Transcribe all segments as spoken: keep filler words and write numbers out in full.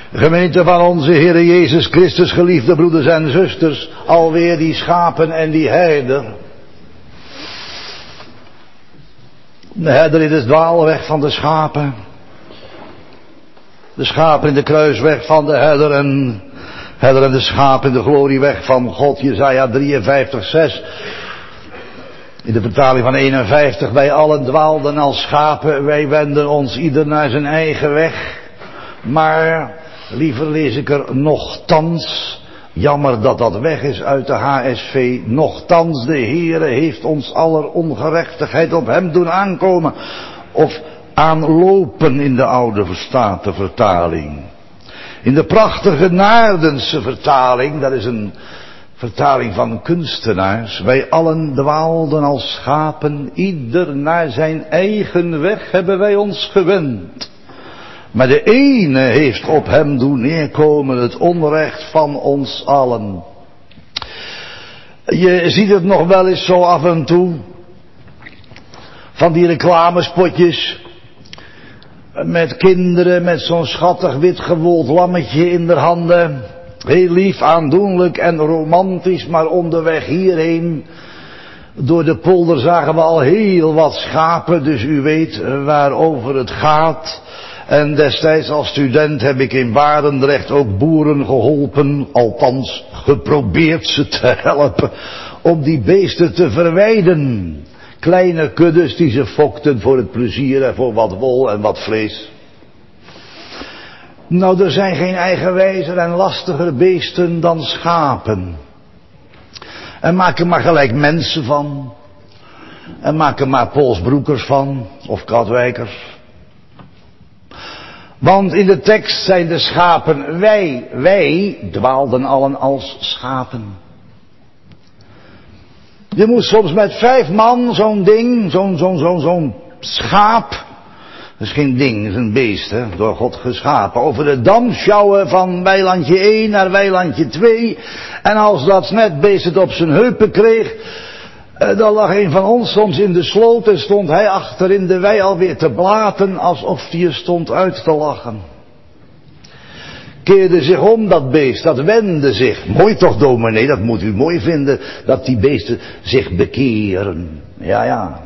Gemeente van onze Heere Jezus Christus, geliefde broeders en zusters, alweer die schapen en die herder. De herder in de dwaalweg van de schapen. De schapen in de kruisweg van de herder en herder en de schapen in de glorieweg van God. Jesaja drieënvijftig, zes. In de vertaling van eenenvijftig, wij allen dwaalden als schapen, wij wenden ons ieder naar zijn eigen weg. Maar, liever lees ik er nochtans, jammer dat dat weg is uit de H S V, nochtans de Heere heeft ons aller ongerechtigheid op hem doen aankomen. Of aanlopen in de oude Statenvertaling. In de prachtige Naardense vertaling, dat is een vertaling van kunstenaars. Wij allen dwaalden als schapen, ieder naar zijn eigen weg hebben wij ons gewend. Maar de ene heeft op hem doen neerkomen het onrecht van ons allen. Je ziet het nog wel eens zo af en toe. Van die reclamespotjes. Met kinderen met zo'n schattig wit gewold lammetje in de handen. Heel lief, aandoenlijk en romantisch, maar onderweg hierheen. Door de polder zagen we al heel wat schapen, dus u weet waarover het gaat. En destijds als student heb ik in Barendrecht ook boeren geholpen, althans geprobeerd ze te helpen, om die beesten te verwijden. Kleine kuddes die ze fokten voor het plezier en voor wat wol en wat vlees. Nou, er zijn geen eigenwijzer en lastiger beesten dan schapen. En maak er maar gelijk mensen van. En maak er maar polsbroekers van, of katwijkers. Want in de tekst zijn de schapen, wij, wij dwaalden allen als schapen. Je moet soms met vijf man zo'n ding, zo'n, zo'n, zo'n, zo'n schaap. Dat is geen ding, dat is een beest, hè, door God geschapen. Over de dam sjouwen van weilandje één naar weilandje twee. En als dat net beest het op zijn heupen kreeg, eh, dan lag een van ons soms in de sloot en stond hij achter in de wei alweer te blaten alsof hij er stond uit te lachen. Keerde zich om dat beest, dat wendde zich. Mooi toch, dominee, dat moet u mooi vinden, dat die beesten zich bekeren. Ja, ja.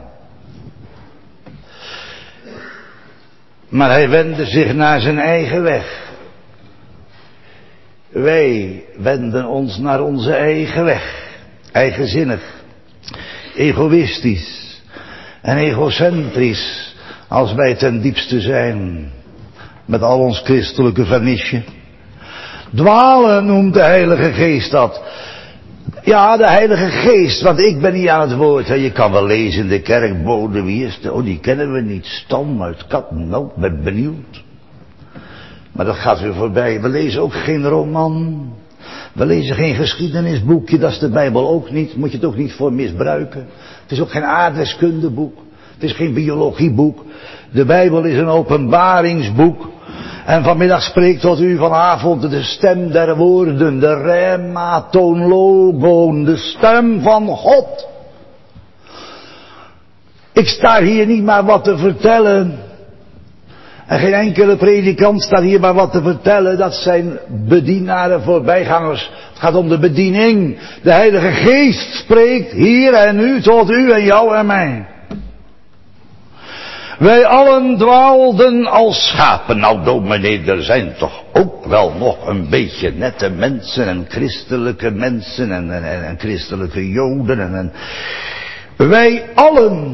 Maar hij wendde zich naar zijn eigen weg. Wij wenden ons naar onze eigen weg. Eigenzinnig. Egoïstisch. En egocentrisch. Als wij ten diepste zijn. Met al ons christelijke vernisje. Dwalen noemt de Heilige Geest dat. Ja, de Heilige Geest, want ik ben niet aan het woord. Hè. Je kan wel lezen in de kerkbode, wie is het? Oh, die kennen we niet. Stam uit Kattennoot, ben benieuwd. Maar dat gaat weer voorbij. We lezen ook geen roman. We lezen geen geschiedenisboekje, dat is de Bijbel ook niet. Moet je het ook niet voor misbruiken. Het is ook geen aardrijkskundeboek. Het is geen biologieboek. De Bijbel is een openbaringsboek. En vanmiddag spreekt tot u vanavond de stem der woorden, de rema ton logon, de stem van God. Ik sta hier niet maar wat te vertellen. En geen enkele predikant staat hier maar wat te vertellen. Dat zijn bedienaren, voorbijgangers. Het gaat om de bediening. De Heilige Geest spreekt hier en nu tot u en jou en mij. Wij allen dwaalden als schapen. Nou, dominee, er zijn toch ook wel nog een beetje nette mensen en christelijke mensen en, en, en, en christelijke joden en, en wij allen.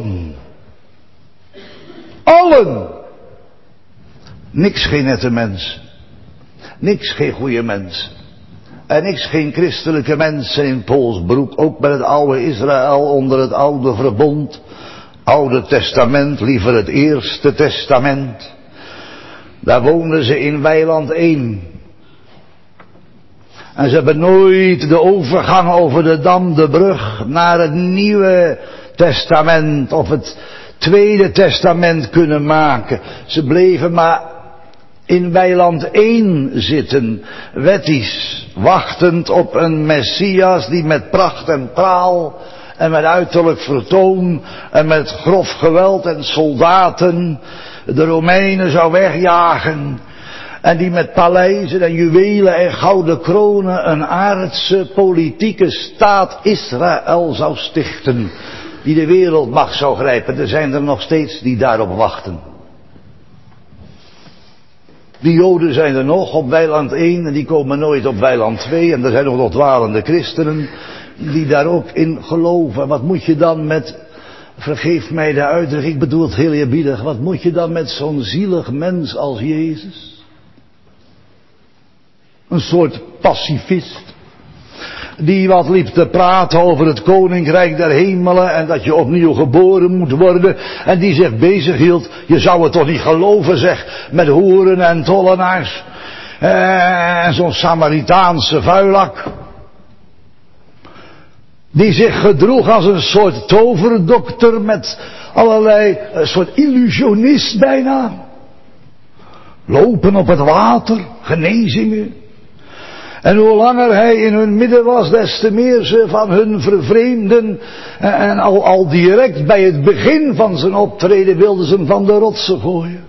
Allen. Niks geen nette mens. Niks geen goede mens. En niks geen christelijke mensen in polsbroek. Ook bij het oude Israël onder het oude verbond. Oude Testament, liever het Eerste Testament. Daar woonden ze in weiland één. En ze hebben nooit de overgang over de dam, de brug, naar het Nieuwe Testament of het Tweede Testament kunnen maken. Ze bleven maar in weiland één zitten, wettisch, wachtend op een Messias die met pracht en praal en met uiterlijk vertoon en met grof geweld en soldaten de Romeinen zou wegjagen. En die met paleizen en juwelen en gouden kronen een aardse politieke staat Israël zou stichten. Die de wereldmacht zou grijpen. Er zijn er nog steeds die daarop wachten. Die Joden zijn er nog op weiland één en die komen nooit op weiland twee. En er zijn nog nog dwalende christenen die daar ook in geloven. Wat moet je dan met, vergeef mij de uitdrukking, ik bedoel het heel eerbiedig. Wat moet je dan met zo'n zielig mens als Jezus? Een soort pacifist. Die wat liep te praten over het koninkrijk der hemelen en dat je opnieuw geboren moet worden. En die zich bezighield, je zou het toch niet geloven zeg, met hoeren en tollenaars. En zo'n Samaritaanse vuilak. Die zich gedroeg als een soort toverdokter met allerlei, een soort illusionist bijna. Lopen op het water, genezingen. En hoe langer hij in hun midden was, des te meer ze van hun vervreemden. En al, al direct bij het begin van zijn optreden wilden ze hem van de rotsen gooien.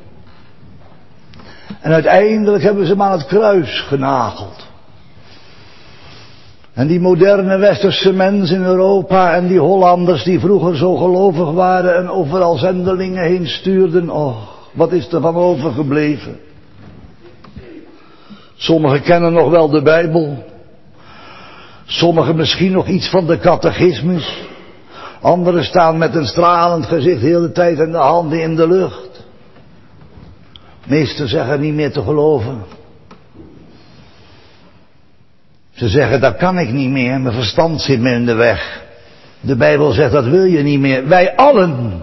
En uiteindelijk hebben ze hem aan het kruis genageld. En die moderne westerse mensen in Europa en die Hollanders die vroeger zo gelovig waren en overal zendelingen heen stuurden. Oh, wat is er van overgebleven? Sommigen kennen nog wel de Bijbel. Sommigen misschien nog iets van de catechismus. Anderen staan met een stralend gezicht de hele tijd en de handen in de lucht. Meesten zeggen niet meer te geloven. Ze zeggen, dat kan ik niet meer, mijn verstand zit me in de weg. De Bijbel zegt, dat wil je niet meer. Wij allen.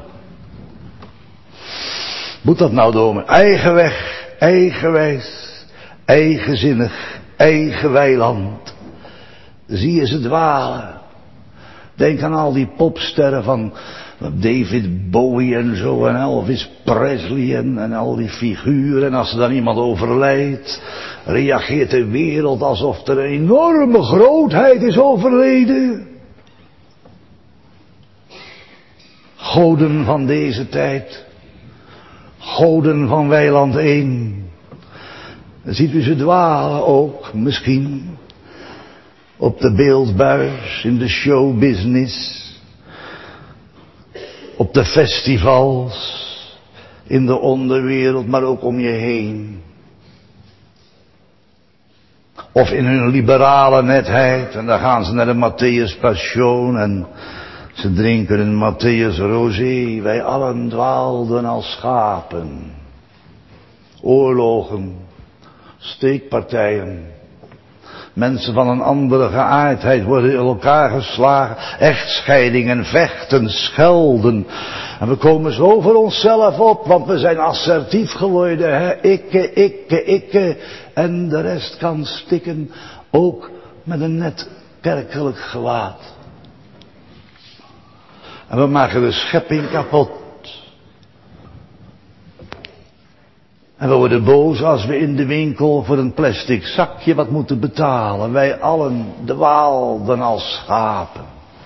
Moet dat nou door me? Eigen weg, eigenwijs. Eigenzinnig, eigen weiland. Zie je ze dwalen. Denk aan al die popsterren van David Bowie en zo en Elvis Presley en, en al die figuren. En als er dan iemand overlijdt, reageert de wereld alsof er een enorme grootheid is overleden. Goden van deze tijd. Goden van weiland één. Dan ziet u ze dwalen ook, misschien, op de beeldbuis, in de showbusiness, op de festivals, in de onderwereld, maar ook om je heen. Of in hun liberale netheid, en dan gaan ze naar de Matthäus Passion en ze drinken een Matthäus Rosé. Wij allen dwaalden als schapen. Oorlogen. Steekpartijen. Mensen van een andere geaardheid worden in elkaar geslagen. Echtscheidingen, vechten, schelden. En we komen zo voor onszelf op, want we zijn assertief geworden. Hè? Ikke, ikke, ikke. En de rest kan stikken, ook met een net kerkelijk gewaad. En we maken de schepping kapot. En we worden boos als we in de winkel voor een plastic zakje wat moeten betalen. Wij allen dwaalden als schapen.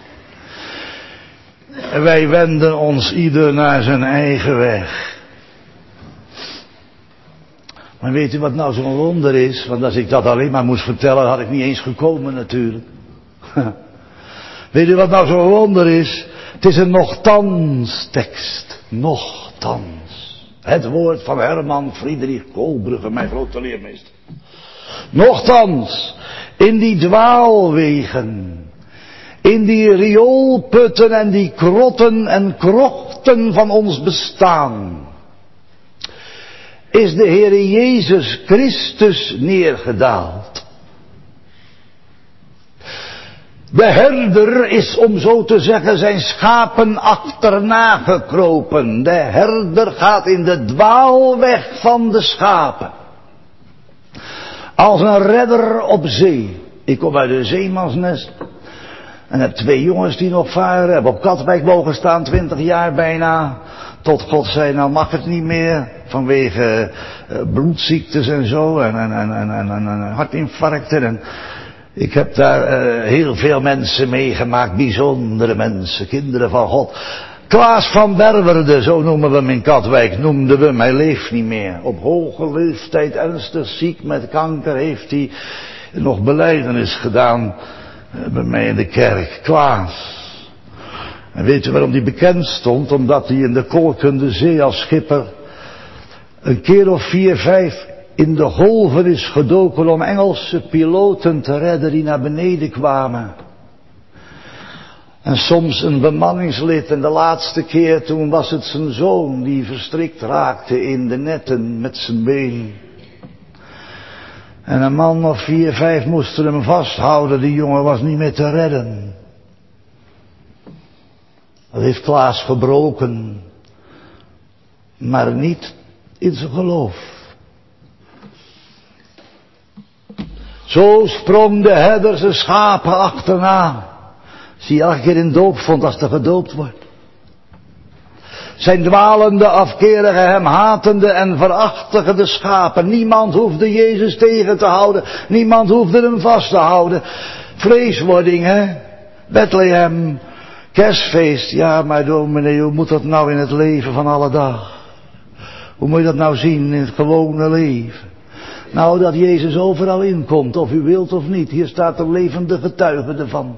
En wij wenden ons ieder naar zijn eigen weg. Maar weet u wat nou zo'n wonder is? Want als ik dat alleen maar moest vertellen, had ik niet eens gekomen natuurlijk. Weet u wat nou zo'n wonder is? Het is een nochtans tekst. Nochtans. Het woord van Herman Friedrich Koolbrugge, mijn grote leermeester. Nochtans, in die dwaalwegen, in die rioolputten en die krotten en krochten van ons bestaan, is de Heere Jezus Christus neergedaald. De herder is, om zo te zeggen, zijn schapen achterna gekropen. De herder gaat in de dwaalweg van de schapen. Als een redder op zee. Ik kom uit een zeemansnest. En heb twee jongens die nog varen. Heb op Katwijk mogen staan, twintig jaar bijna. Tot God zei, nou mag het niet meer. Vanwege uh, bloedziektes en zo. En, en, en, en, en, en hartinfarcten en... Ik heb daar uh, heel veel mensen meegemaakt, bijzondere mensen, kinderen van God. Klaas van Berwerde, zo noemen we hem in Katwijk, noemden we hem. Hij leeft niet meer. Op hoge leeftijd, ernstig ziek met kanker, heeft hij nog belijdenis gedaan bij mij in de kerk. Klaas. En weet u waarom hij bekend stond? Omdat hij in de kolkende zee als schipper een keer of vier, vijf in de golven is gedoken om Engelse piloten te redden die naar beneden kwamen. En soms een bemanningslid, en de laatste keer toen was het zijn zoon die verstrikt raakte in de netten met zijn been. En een man of vier, vijf moesten hem vasthouden, die jongen was niet meer te redden. Dat heeft Klaas gebroken, maar niet in zijn geloof. Zo sprong de herder zijn schapen achterna. Zie je elke keer in doopvond als er gedoopt wordt. Zijn dwalende, afkerige, hem hatende en verachtigende schapen. Niemand hoefde Jezus tegen te houden. Niemand hoefde hem vast te houden. Vleeswording, hè? Bethlehem, kerstfeest. Ja, maar dominee, hoe moet dat nou in het leven van alle dag? Hoe moet je dat nou zien in het gewone leven? Nou, dat Jezus overal inkomt, of u wilt of niet. Hier staat een levende getuige ervan.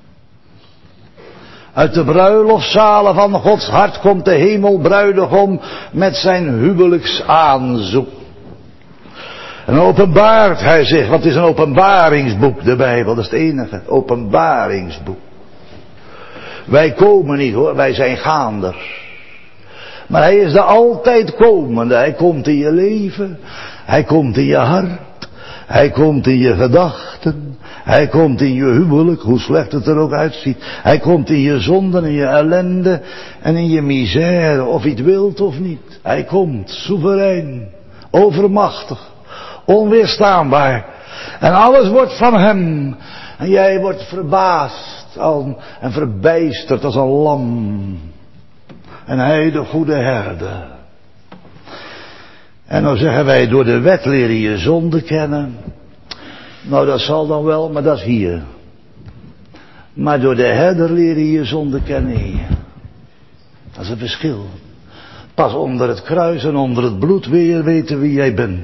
Uit de bruiloftszalen van Gods hart komt de hemelbruidegom met zijn huwelijksaanzoek. En openbaart hij zich, want het is een openbaringsboek, de Bijbel, dat is het enige, openbaringsboek. Wij komen niet hoor, wij zijn gaanders. Maar hij is de altijd komende, hij komt in je leven, hij komt in je hart, hij komt in je gedachten, hij komt in je huwelijk, hoe slecht het er ook uitziet. Hij komt in je zonden, in je ellende en in je misère, of je het wilt of niet. Hij komt, soeverein, overmachtig, onweerstaanbaar. En alles wordt van hem. En jij wordt verbaasd en verbijsterd als een lam. En hij de goede herder. En dan zeggen wij, door de wet leer je je zonde kennen. Nou, dat zal dan wel, maar dat is hier. Maar door de herder leer je je zonde kennen hier. Dat is een verschil. Pas onder het kruis en onder het bloed weer weten wie jij bent.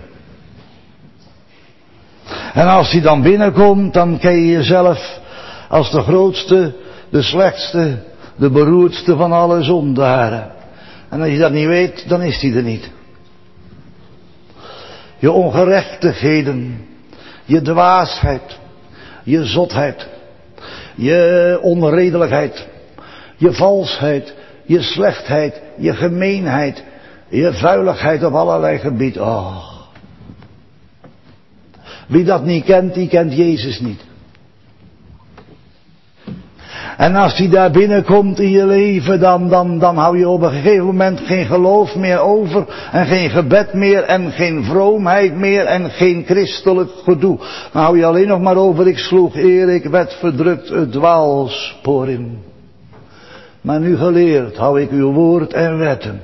En als hij dan binnenkomt, dan ken je jezelf als de grootste, de slechtste, de beroerdste van alle zondaren. En als je dat niet weet, dan is hij er niet. Je ongerechtigheden, je dwaasheid, je zotheid, je onredelijkheid, je valsheid, je slechtheid, je gemeenheid, je vuiligheid op allerlei gebieden. Oh. Wie dat niet kent, die kent Jezus niet. En als hij daar binnenkomt in je leven, dan, dan, dan hou je op een gegeven moment geen geloof meer over. En geen gebed meer en geen vroomheid meer en geen christelijk gedoe. Dan hou je alleen nog maar over, ik sloeg eer, ik werd verdrukt het dwaalspoor in. Maar nu geleerd hou ik uw woord en wetten.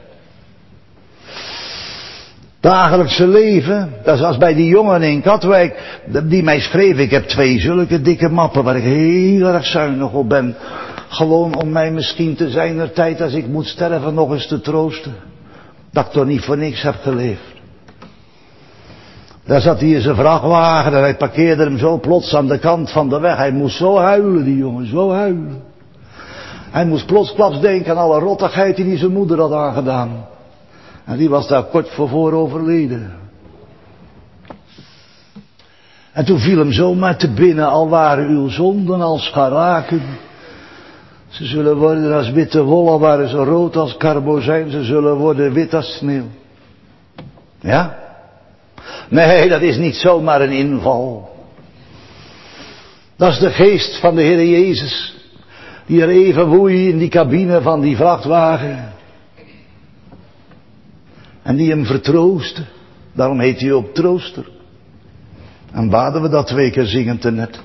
Dagelijkse leven, dat is als bij die jongen in Katwijk, die mij schreef, ik heb twee zulke dikke mappen waar ik heel erg zuinig op ben. Gewoon om mij misschien te zijner tijd, als ik moet sterven, nog eens te troosten. Dat ik toch niet voor niks heb geleefd. Daar zat hij in zijn vrachtwagen en hij parkeerde hem zo plots aan de kant van de weg. Hij moest zo huilen, die jongen, zo huilen. Hij moest plotsklaps denken aan alle rottigheid die hij zijn moeder had aangedaan. En die was daar kort voor voor overleden. En toen viel hem zomaar te binnen, al waren uw zonden als scharaken. Ze zullen worden als witte wol, al waren ze rood als karbozijn, ze zullen worden wit als sneeuw. Ja? Nee, dat is niet zomaar een inval. Dat is de geest van de Heer Jezus, die er even woei in die cabine van die vrachtwagen. En die hem vertroostte. Daarom heet hij ook trooster. En baden we dat twee keer zingend te net.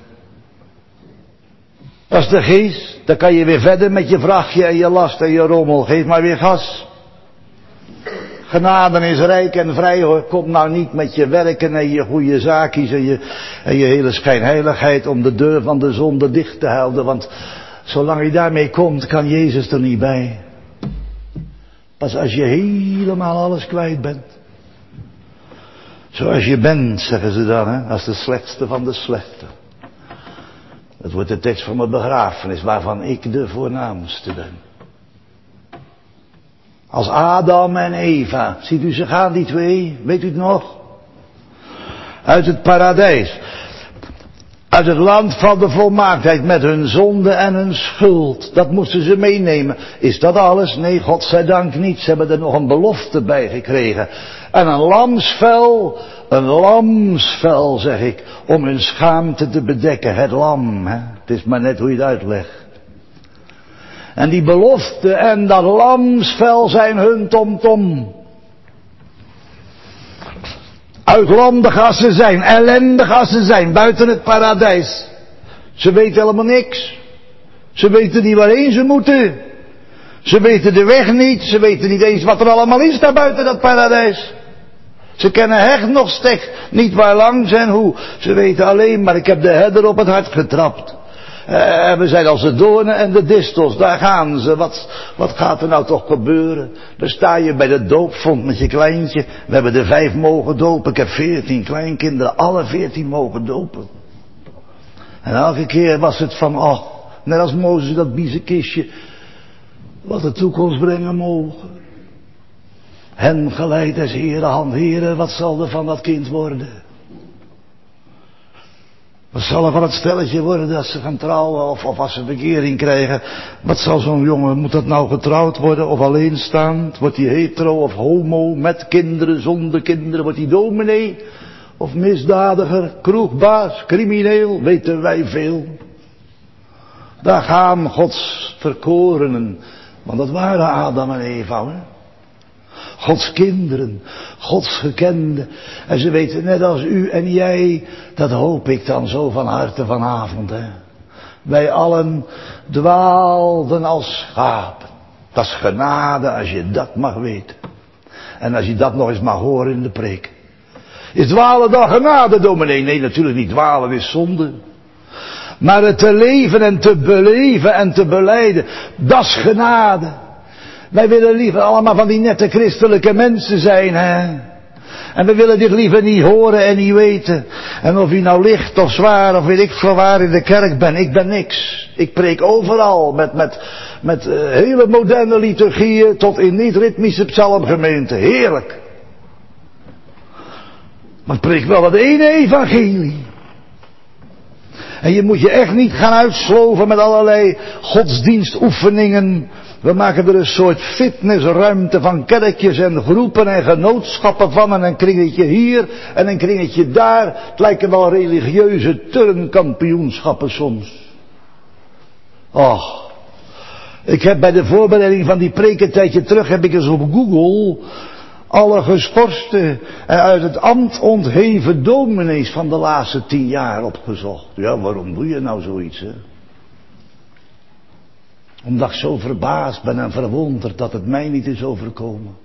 Dat is de geest. Dan kan je weer verder met je vrachtje en je last en je rommel. Geef maar weer gas. Genade is rijk en vrij hoor. Kom nou niet met je werken en je goede zaakjes en je, en je hele schijnheiligheid om de deur van de zonde dicht te houden. Want zolang je daarmee komt, kan Jezus er niet bij. Pas als je helemaal alles kwijt bent. Zoals je bent, zeggen ze dan, hè, als de slechtste van de slechte. Dat wordt de tekst van mijn begrafenis, waarvan ik de voornaamste ben. Als Adam en Eva, ziet u ze gaan, die twee, weet u het nog? Uit het paradijs. Uit het land van de volmaaktheid met hun zonde en hun schuld. Dat moesten ze meenemen. Is dat alles? Nee, godzijdank niet. Ze hebben er nog een belofte bij gekregen. En een lamsvel, een lamsvel zeg ik, om hun schaamte te bedekken. Het lam, hè. Het is maar net hoe je het uitlegt. En die belofte en dat lamsvel zijn hun tomtom. Uitlandig als ze zijn, ellendig als ze zijn, buiten het paradijs. Ze weten helemaal niks. Ze weten niet waarheen ze moeten. Ze weten de weg niet, ze weten niet eens wat er allemaal is daar buiten dat paradijs. Ze kennen hecht nog stek, niet waar langs en hoe. Ze weten alleen maar, ik heb de herder op het hart getrapt. Uh, we zijn als de doornen en de distels, daar gaan ze. Wat, wat gaat er nou toch gebeuren? Dan sta je bij de doopvond met je kleintje. We hebben er vijf mogen dopen. Ik heb veertien kleinkinderen, alle veertien mogen dopen. En elke keer was het van, oh, net als Mozes dat biezenkistje, wat de toekomst brengen mogen. Hen geleid als Heere hand, Heere, wat zal er van dat kind worden? Wat zal er van het stelletje worden als ze gaan trouwen of, of als ze verkering krijgen? Wat zal zo'n jongen, moet dat nou getrouwd worden of alleenstaand? Wordt hij hetero of homo, met kinderen, zonder kinderen? Wordt hij dominee of misdadiger, kroegbaas, crimineel? Weten wij veel. Daar gaan Gods verkorenen, want dat waren Adam en Eva, hè? Gods kinderen, Gods gekenden. En ze weten net als u en jij, dat hoop ik dan zo van harte vanavond. Hè. Wij allen dwaalden als schapen. Dat is genade als je dat mag weten. En als je dat nog eens mag horen in de preek. Is dwalen dan genade, dominee? Nee, natuurlijk niet. Dwalen is zonde. Maar het te leven en te beleven en te belijden, dat is genade. Wij willen liever allemaal van die nette christelijke mensen zijn, hè. En we willen dit liever niet horen en niet weten. En of u nou licht of zwaar of weet ik veel waar in de kerk ben, ik ben niks. Ik preek overal met, met, met uh, hele moderne liturgieën tot in niet-ritmische psalmgemeenten. Heerlijk. Maar ik preek wel het ene evangelie. En je moet je echt niet gaan uitsloven met allerlei godsdienstoefeningen. We maken er een soort fitnessruimte van kerkjes en groepen en genootschappen van. En een kringetje hier en een kringetje daar. Het lijken wel religieuze turnkampioenschappen soms. Och, ik heb bij de voorbereiding van die preek een tijdje terug, heb ik eens op Google alle geschorste en uit het ambt ontheven dominees van de laatste tien jaar opgezocht. Ja, waarom doe je nou zoiets, hè? Omdat ik zo verbaasd ben en verwonderd dat het mij niet is overkomen.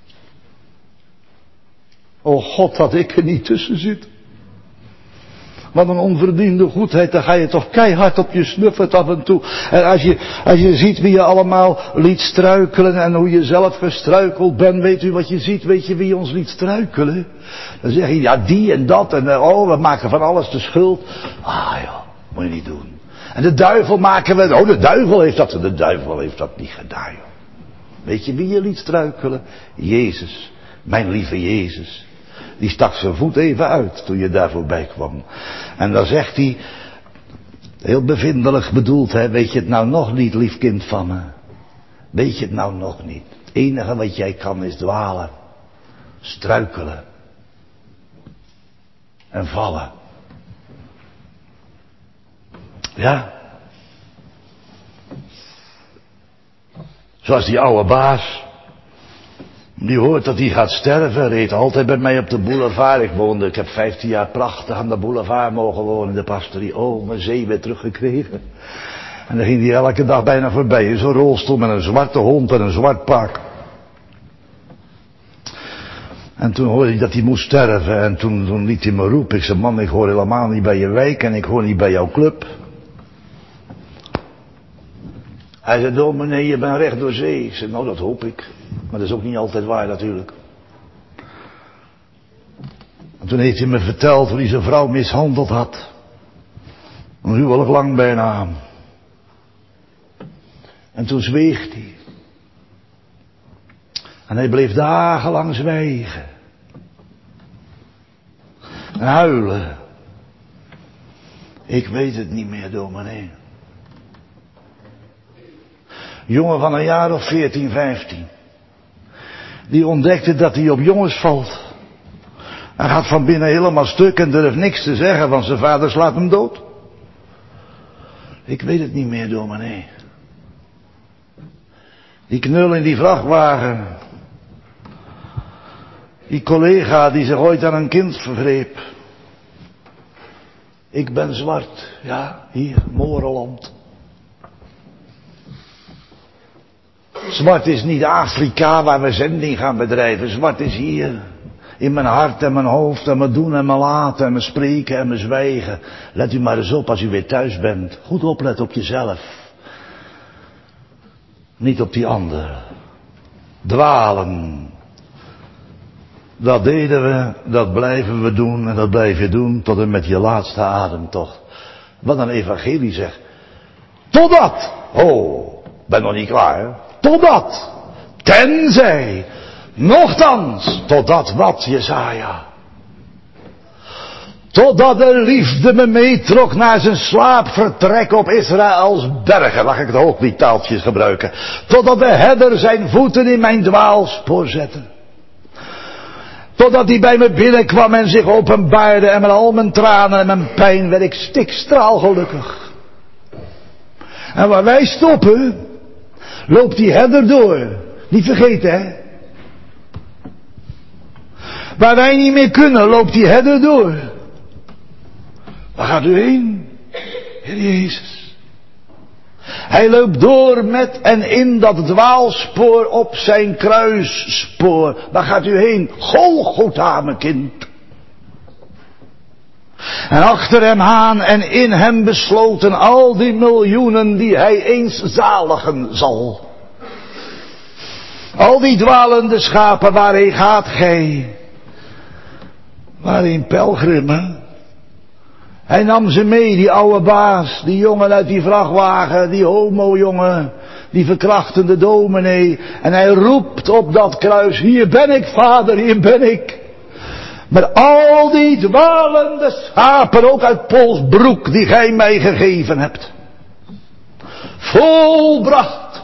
O God, dat ik er niet tussen zit. Wat een onverdiende goedheid, daar ga je toch keihard op je snuffert af en toe. En als je, als je ziet wie je allemaal liet struikelen en hoe je zelf gestruikeld bent, weet u wat je ziet, weet je wie ons liet struikelen? Dan zeg je, ja die en dat en oh, we maken van alles de schuld. Ah joh, moet je niet doen. En de duivel maken we, oh de duivel heeft dat, de duivel heeft dat niet gedaan joh. Weet je wie je liet struikelen? Jezus, mijn lieve Jezus. Die stak zijn voet even uit toen je daar voorbij kwam. En dan zegt hij, heel bevindelijk bedoeld, hè, weet je het nou nog niet, lief kind van me? Weet je het nou nog niet? Het enige wat jij kan is dwalen, struikelen en vallen. Ja. Zoals die oude baas. Die hoort dat hij gaat sterven, reed altijd bij mij op de boulevard. Ik woonde, ik heb vijftien jaar prachtig aan de boulevard mogen wonen, de pastorie. Oh, mijn zee werd teruggekregen. En dan ging hij elke dag bijna voorbij in zo'n rolstoel met een zwarte hond en een zwart pak. En toen hoorde ik dat hij moest sterven en toen, toen liet hij me roepen. Ik zei, man, ik hoor helemaal niet bij je wijk en ik hoor niet bij jouw club. Hij zei, dominee, je bent recht door zee. Ik zei, nou dat hoop ik. Maar dat is ook niet altijd waar natuurlijk. En toen heeft hij me verteld hoe hij zijn vrouw mishandeld had. Een huwelijk lang bijna. En toen zweeg hij. En hij bleef dagenlang zwijgen. En huilen. Ik weet het niet meer, dominee. Jongen van een jaar of veertien, vijftien. Die ontdekte dat hij op jongens valt. Hij gaat van binnen helemaal stuk en durft niks te zeggen, want zijn vader slaat hem dood. Ik weet het niet meer, dominee. Die knul in die vrachtwagen. Die collega die zich ooit aan een kind vergreep. Ik ben zwart, ja, hier, Moreland. Zwart is niet Afrika waar we zending gaan bedrijven. Zwart is hier. In mijn hart en mijn hoofd en mijn doen en mijn laten en mijn spreken en mijn zwijgen. Let u maar eens op als u weer thuis bent. Goed opletten op jezelf. Niet op die ander. Dwalen. Dat deden we, dat blijven we doen en dat blijf je doen tot en met je laatste ademtocht. Wat een evangelie zegt. Totdat. Oh, ben nog niet klaar. Totdat. Tenzij. Nochtans. Totdat wat, Jesaja? Totdat de liefde me meetrok naar zijn slaapvertrek op Israëls bergen. Mag ik het hoogliedtaaltjes gebruiken. Totdat de herder zijn voeten in mijn dwaalspoor zette. Totdat hij bij me binnenkwam en zich openbaarde en met al mijn tranen en mijn pijn werd ik stikstraalgelukkig. En waar wij stoppen, loopt die herder door. Niet vergeten, hè. Waar wij niet meer kunnen, loopt die herder door. Waar gaat u heen, Heer Jezus? Hij loopt door met en in dat dwaalspoor op zijn kruisspoor. Waar gaat u heen? Golgotha, mijn kind. En achter hem aan en in hem besloten al die miljoenen die hij eens zaligen zal. Al die dwalende schapen, waarheen gaat gij? Waarheen pelgrimmen? Hij nam ze mee, die oude baas, die jongen uit die vrachtwagen, die homo-jongen, die verkrachtende dominee. En hij roept op dat kruis, hier ben ik, vader, hier ben ik. Met al die dwalende schapen, ook uit Polsbroek, die gij mij gegeven hebt. Volbracht.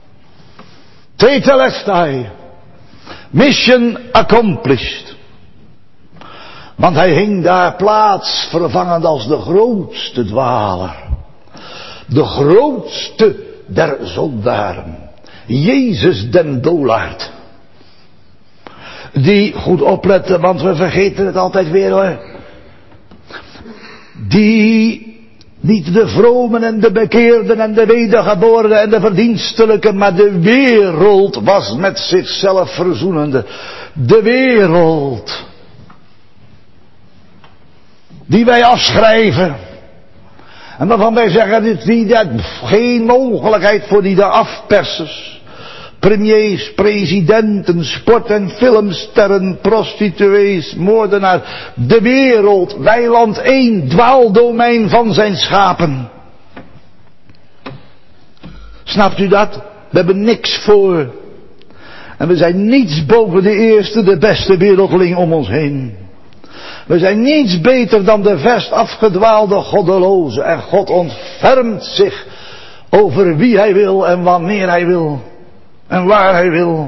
Tetelestai. Mission accomplished. Want hij hing daar plaatsvervangend als de grootste dwaler. De grootste der zondaren. Jezus den doolaard. Die, goed opletten, want we vergeten het altijd weer hoor. Die niet de vromen en de bekeerden en de wedergeborenen en de verdienstelijken, maar de wereld was met zichzelf verzoenende. De wereld. Die wij afschrijven. En waarvan wij zeggen, dit is geen mogelijkheid voor die de afpersers. Premiers, presidenten, sport- en filmsterren, prostituees, moordenaars. De wereld, weiland één, dwaaldomein van zijn schapen. Snapt u dat? We hebben niks voor. En we zijn niets boven de eerste, de beste wereldling om ons heen. We zijn niets beter dan de verst afgedwaalde goddeloze. En God ontfermt zich over wie hij wil en wanneer hij wil. En waar hij wil.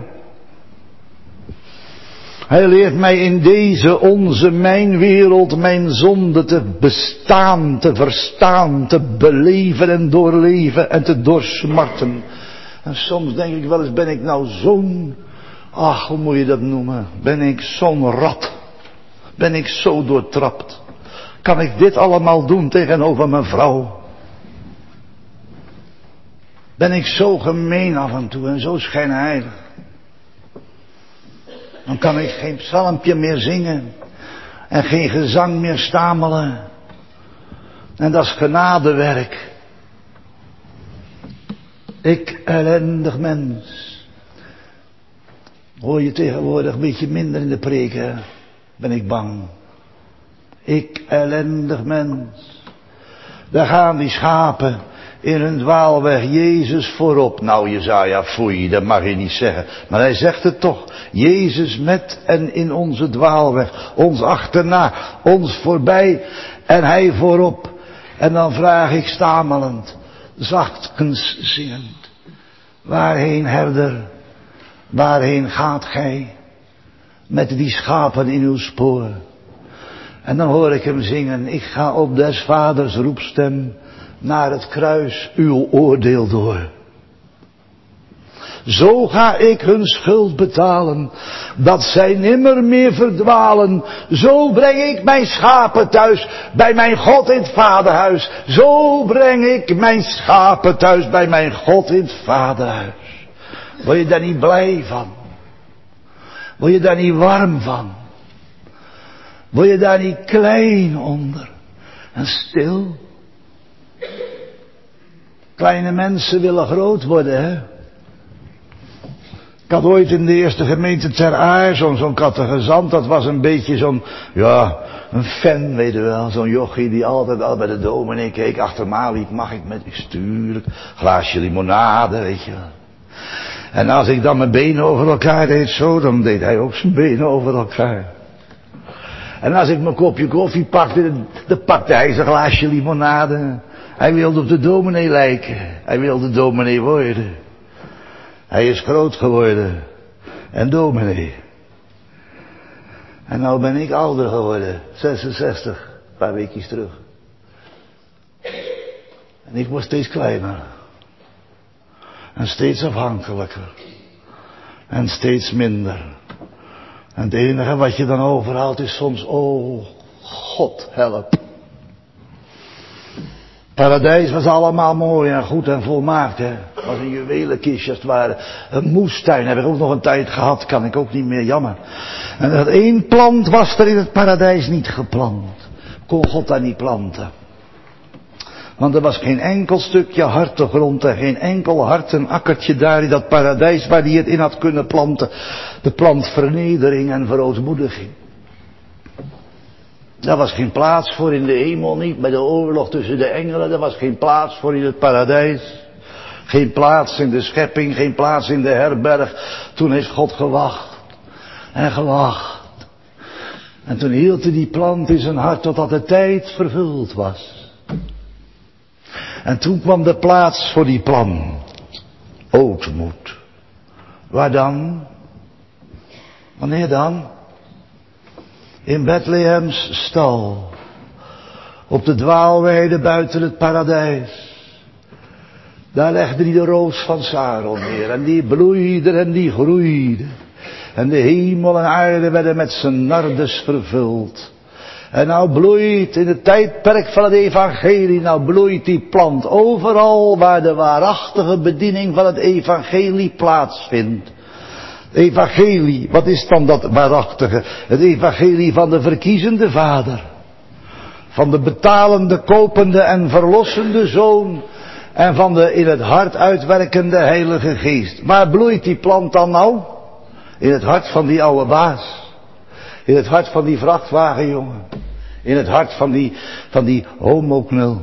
Hij leert mij in deze onze, mijn wereld, mijn zonde te bestaan, te verstaan, te beleven en doorleven en te doorsmarten. En soms denk ik wel eens, ben ik nou zo'n, ach, hoe moet je dat noemen? Ben ik zo'n rat? Ben ik zo doortrapt? Kan ik dit allemaal doen tegenover mijn vrouw? Ben ik zo gemeen af en toe en zo schijnheilig? Dan kan ik geen psalmpje meer zingen en geen gezang meer stamelen. En dat is genadewerk. Ik ellendig mens. Hoor je tegenwoordig een beetje minder in de preken, ben ik bang. Ik ellendig mens. Daar gaan die schapen in hun dwaalweg, Jezus voorop. Nou Jesaja, foei, dat mag je niet zeggen. Maar hij zegt het toch. Jezus met en in onze dwaalweg. Ons achterna, ons voorbij en hij voorop. En dan vraag ik stamelend, zachtkens zingend. Waarheen, herder, waarheen gaat gij? Met die schapen in uw spoor. En dan hoor ik hem zingen, ik ga op des vaders roepstem naar het kruis uw oordeel door. Zo ga ik hun schuld betalen, dat zij nimmer meer verdwalen. Zo breng ik mijn schapen thuis, bij mijn God in het vaderhuis. Zo breng ik mijn schapen thuis, bij mijn God in het vaderhuis. Word je daar niet blij van? Word je daar niet warm van? Word je daar niet klein onder en stil? Kleine mensen willen groot worden, hè? Ik had ooit in de eerste gemeente Ter Aar zo'n zo'n catechizant, dat was een beetje zo'n, ja, een fan, weet je wel. Zo'n jochie die altijd al bij de dominee keek, achter me liep, mag ik met u sturen? Glaasje limonade, weet je wel. En als ik dan mijn benen over elkaar deed zo, dan deed hij ook zijn benen over elkaar. En als ik mijn kopje koffie pakte, dan pakte hij zijn glaasje limonade. Hij wilde op de dominee lijken. Hij wilde dominee worden. Hij is groot geworden. En dominee. En nou ben ik ouder geworden. zesenzestig. Een paar weekjes terug. En ik word steeds kleiner. En steeds afhankelijker. En steeds minder. En het enige wat je dan overhoudt is soms, oh, God help. Paradijs was allemaal mooi en goed en volmaakt, hè. Het was een juwelenkistje als het ware. Een moestuin heb ik ook nog een tijd gehad, kan ik ook niet meer, jammer. En dat één plant was er in het paradijs niet geplant. Kon God daar niet planten. Want er was geen enkel stukje harte grond en geen enkel harten akkertje daar in dat paradijs waar hij het in had kunnen planten. De plant vernedering en verootmoediging. Daar was geen plaats voor in de hemel niet, bij de oorlog tussen de engelen. Daar was geen plaats voor in het paradijs. Geen plaats in de schepping, geen plaats in de herberg. Toen heeft God gewacht en gewacht. En toen hield hij die plant in zijn hart totdat de tijd vervuld was. En toen kwam de plaats voor die plant. Ootmoed. Waar dan? Wanneer dan? In Bethlehems stal. Op de dwaalweide buiten het paradijs. Daar legde hij de roos van Saron neer. En die bloeide en die groeide. En de hemel en aarde werden met zijn nardes vervuld. En nou bloeit in het tijdperk van het evangelie, nou bloeit die plant overal waar de waarachtige bediening van het evangelie plaatsvindt. Het evangelie, wat is dan dat waarachtige? Het evangelie van de verkiezende vader. Van de betalende, kopende en verlossende zoon. En van de in het hart uitwerkende heilige geest. Waar bloeit die plant dan nou? In het hart van die oude baas. In het hart van die vrachtwagenjongen. In het hart van die, van die homoknul.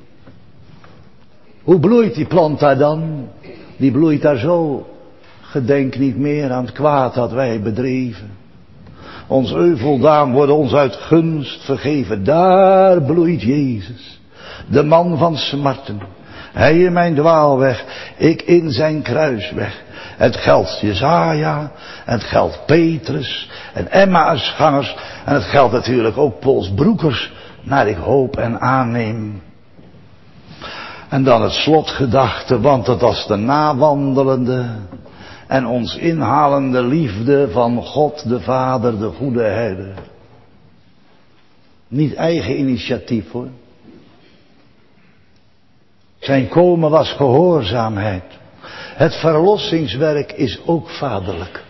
Hoe bloeit die plant daar dan? Die bloeit daar zo. Gedenk niet meer aan het kwaad dat wij bedreven. Ons euveldaam wordt ons uit gunst vergeven. Daar bloeit Jezus. De man van smarten. Hij in mijn dwaalweg. Ik in zijn kruisweg. Het geldt Jesaja, en het geldt Petrus en Emmausgangers en het geldt natuurlijk ook Pols Broekers, naar ik hoop en aanneem. En dan het slotgedachte, want het was de nawandelende en ons inhalende liefde van God de Vader, de goede herder. Niet eigen initiatief hoor. Zijn komen was gehoorzaamheid. Het verlossingswerk is ook vaderlijk.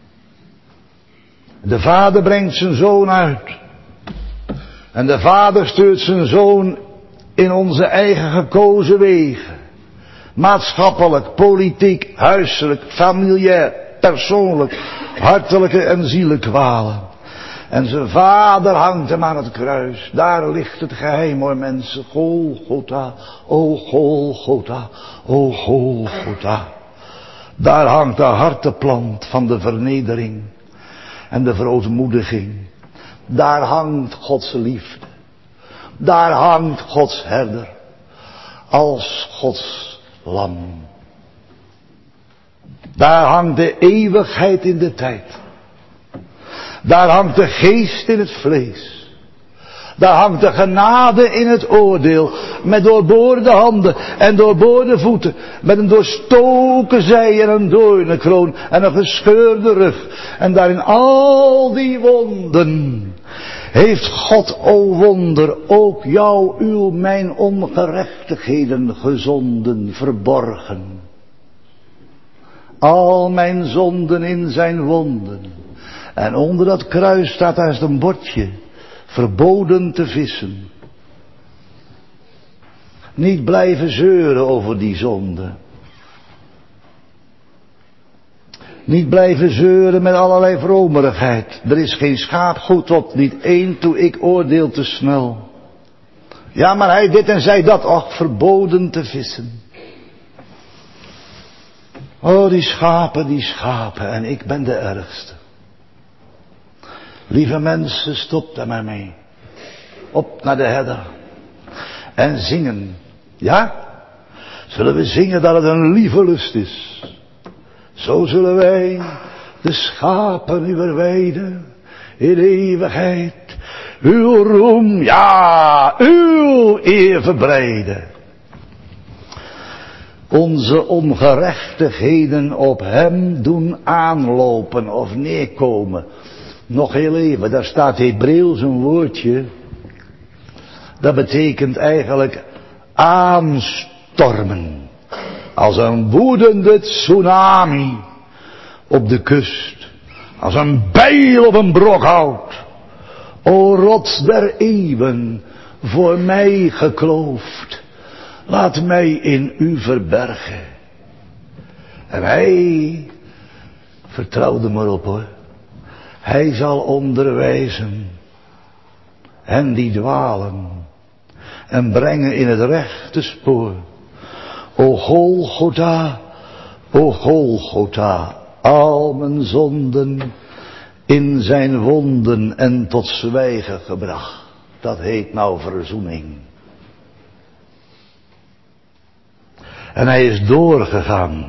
De vader brengt zijn zoon uit. En de vader stuurt zijn zoon in onze eigen gekozen wegen. Maatschappelijk, politiek, huiselijk, familiair, persoonlijk, hartelijke en zielelijke kwalen. En zijn vader hangt hem aan het kruis. Daar ligt het geheim, hoor mensen. Golgotha, o Golgotha, o Golgotha. Daar hangt de harteplant van de vernedering en de verootmoediging. Daar hangt Gods liefde. Daar hangt Gods herder. Als Gods lam. Daar hangt de eeuwigheid in de tijd. Daar hangt de geest in het vlees. Daar hangt de genade in het oordeel. Met doorboorde handen en doorboorde voeten. Met een doorstoken zij en een doornenkroon en een gescheurde rug. En daarin al die wonden heeft God, o wonder, ook jou, uw, mijn ongerechtigheden gezonden, verborgen. Al mijn zonden in zijn wonden. En onder dat kruis staat daar een bordje. Verboden te vissen. Niet blijven zeuren over die zonde. Niet blijven zeuren met allerlei vromerigheid. Er is geen schaap goed op, niet één toe ik oordeel te snel. Ja, maar hij dit en zij dat, och, verboden te vissen. Oh, die schapen, die schapen, en ik ben de ergste. Lieve mensen, stop daar maar mee. Op naar de herder. En zingen. Ja? Zullen we zingen dat het een lieve lust is. Zo zullen wij de schapen uw weide in eeuwigheid uw roem, ja, uw eer verbreiden. Onze ongerechtigheden op hem doen aanlopen of neerkomen. Nog heel even, daar staat Hebreeuws een woordje. Dat betekent eigenlijk aanstormen. Als een woedende tsunami op de kust. Als een bijl op een brok hout. O rots der eeuwen, voor mij gekloofd. Laat mij in u verbergen. En hij, vertrouw er maar op hoor. Hij zal onderwijzen. Hen die dwalen. En brengen in het rechte spoor. O Golgotha, o Golgotha, al mijn zonden in zijn wonden en tot zwijgen gebracht. Dat heet nou verzoening. En hij is doorgegaan.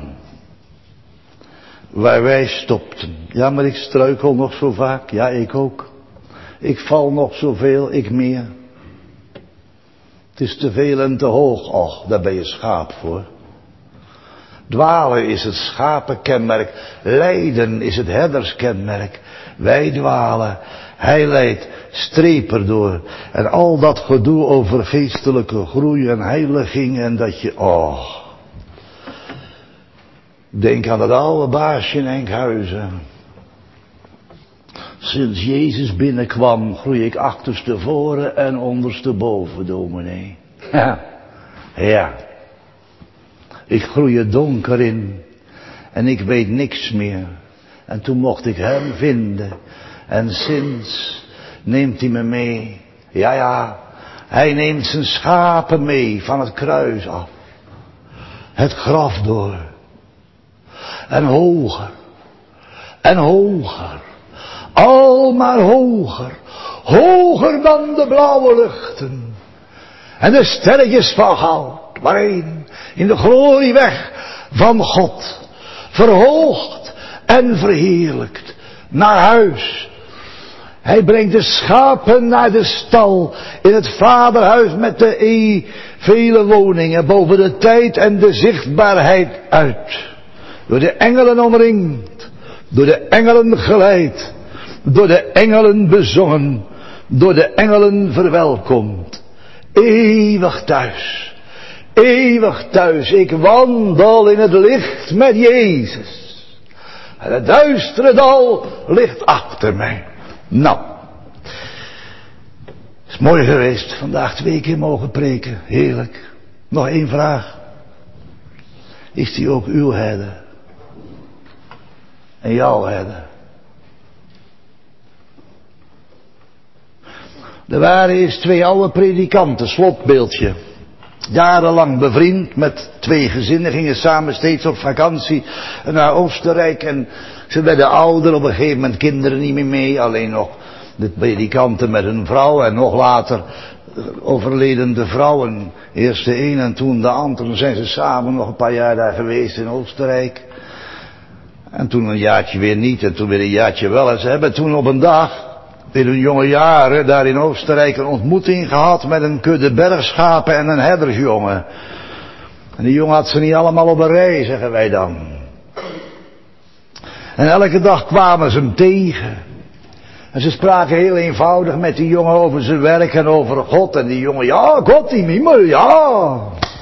Waar wij stopten. Ja, maar ik struikel nog zo vaak. Ja, ik ook. Ik val nog zoveel, ik meer. Het is te veel en te hoog. Och, daar ben je schaap voor. Dwalen is het schapenkenmerk. Lijden is het herderskenmerk. Wij dwalen. Hij leidt streper door. En al dat gedoe over geestelijke groei en heiliging. En dat je, oh. Denk aan dat oude baasje in Enkhuizen. Sinds Jezus binnenkwam, groei ik achterstevoren en ondersteboven, dominee. Ja, ja. Ik groei er donker in en ik weet niks meer. En toen mocht ik hem vinden. En sinds neemt hij me mee. Ja, ja, hij neemt zijn schapen mee van het kruis af. Het graf door. En hoger. En hoger. Al maar hoger. Hoger dan de blauwe luchten. En de sterretjes van goud. Waarheen? In de glorieweg van God. Verhoogd en verheerlijkt. Naar huis. Hij brengt de schapen naar de stal. In het vaderhuis met de e vele woningen. Boven de tijd en de zichtbaarheid uit. Door de engelen omringd. Door de engelen geleid. Door de engelen bezongen. Door de engelen verwelkomd. Eeuwig thuis. Eeuwig thuis. Ik wandel in het licht met Jezus. En het duistere dal ligt achter mij. Nou. Het is mooi geweest. Vandaag twee keer mogen preken. Heerlijk. Nog één vraag. is hij ook uw herder. En jouw herder. Er waren eens twee oude predikanten, slotbeeldje. Jarenlang bevriend met twee gezinnen, gingen samen steeds op vakantie naar Oostenrijk. En ze werden ouder, op een gegeven moment kinderen niet meer mee. Alleen nog de predikanten met hun vrouw en nog later overleden de vrouwen. Eerst de een en toen de ander. Toen zijn ze samen nog een paar jaar daar geweest in Oostenrijk. En toen een jaartje weer niet en toen weer een jaartje wel. En ze hebben toen op een dag, in hun jonge jaren, daar in Oostenrijk een ontmoeting gehad met een kudde bergschapen en een herdersjongen. En die jongen had ze niet allemaal op een rij, zeggen wij dan. En elke dag kwamen ze hem tegen. En ze spraken heel eenvoudig met die jongen over zijn werk en over God. En die jongen, ja, God in hemel, ja.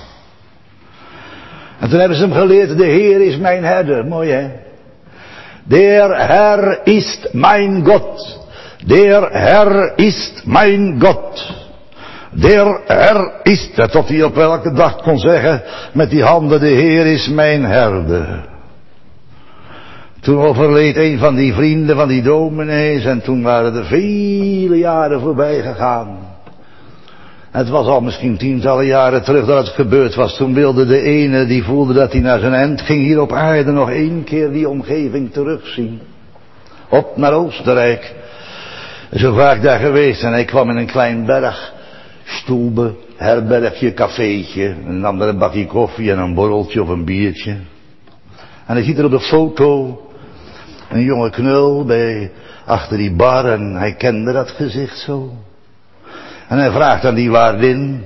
En toen hebben ze hem geleerd, de Heer is mijn herder. Mooi hè. Der Herr ist mein Gott. Der Herr ist mein Gott. Der Herr ist, dat tot hij op elke dag kon zeggen met die handen, de Heer is mijn herder. Toen overleed een van die vrienden van die dominees en toen waren er vele jaren voorbij gegaan. Het was al misschien tientallen jaren terug dat het gebeurd was. Toen wilde de ene, die voelde dat hij naar zijn eind ging, hier op aarde nog één keer die omgeving terugzien. Op naar Oostenrijk. Zo vaak daar geweest en hij kwam in een klein berg, stoelbe, herbergje, cafeetje, een andere bakje koffie en een borreltje of een biertje. En hij ziet er op de foto een jonge knul bij, achter die bar en hij kende dat gezicht zo. En hij vraagt aan die waardin.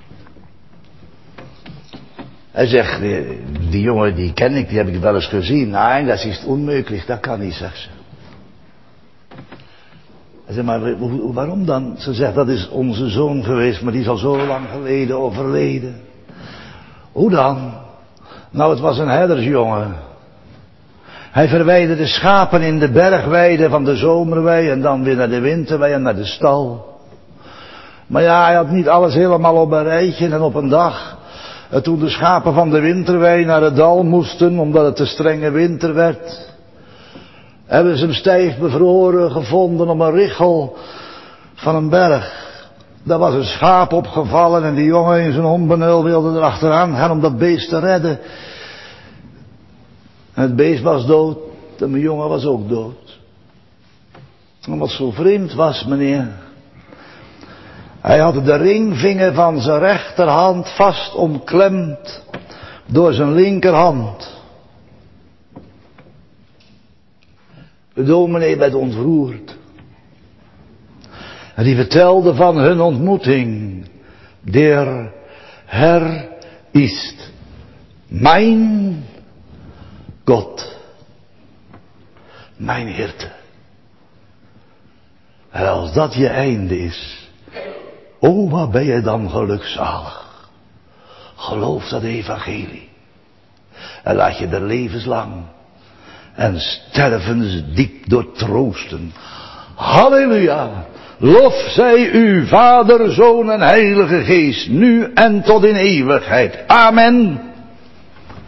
Hij zegt, die jongen die ken ik, die heb ik wel eens gezien. Nee, dat is onmogelijk, dat kan niet, zegt ze. Hij zegt, maar waarom dan? Ze zegt, dat is onze zoon geweest, maar die is al zo lang geleden overleden. Hoe dan? Nou, het was een herdersjongen. Hij verwijderde schapen in de bergweide van de zomerwei en dan weer naar de winterwei en naar de stal. Maar ja, hij had niet alles helemaal op een rijtje en op een dag, toen de schapen van de winterwei naar het dal moesten, omdat het te strenge winter werd, hebben ze hem stijf bevroren gevonden op een richel van een berg. Daar was een schaap opgevallen en die jongen in zijn onbenul wilde er achteraan gaan om dat beest te redden. En het beest was dood en mijn jongen was ook dood. En wat zo vreemd was, meneer, hij had de ringvinger van zijn rechterhand vast omklemd door zijn linkerhand. De dominee werd ontroerd. En die vertelde van hun ontmoeting. Der Herr ist mijn God. Mijn Hirte. En als dat je einde is, oh, wat ben je dan gelukzalig. Geloof dat evangelie. En laat je er levenslang en stervensdiep door troosten. Halleluja. Lof zij u, Vader, Zoon en Heilige Geest, nu en tot in eeuwigheid. Amen.